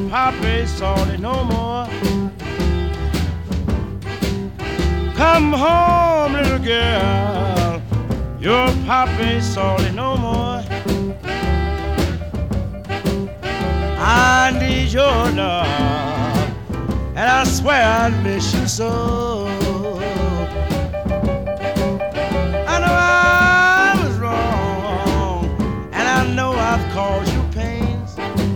papa ain't salty no more. Come home, little girl, your papa ain't salty no more. I need your love, and I swear I miss you so. I know I was wrong, and I know I've caused you pains.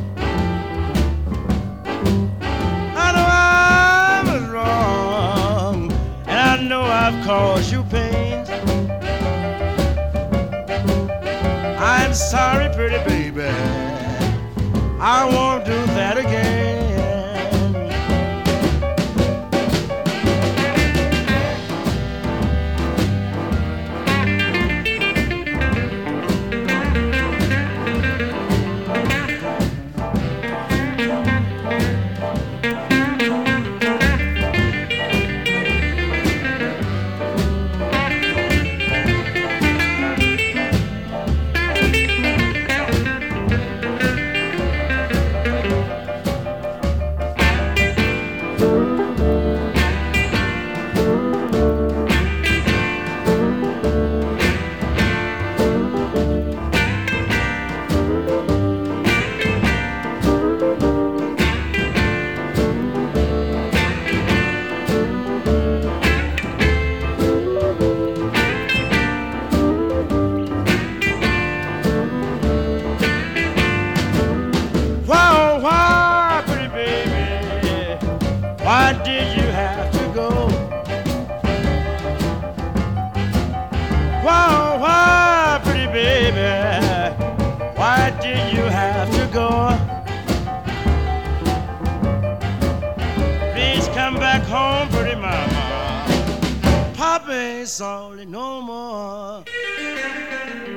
I know I was wrong, and I know I've caused you pains. I'm sorry, pretty baby, I won't do that again. Why did you have to go? Why, pretty baby, why did you have to go? Please come back home, pretty mama. Papa ain't salty no more.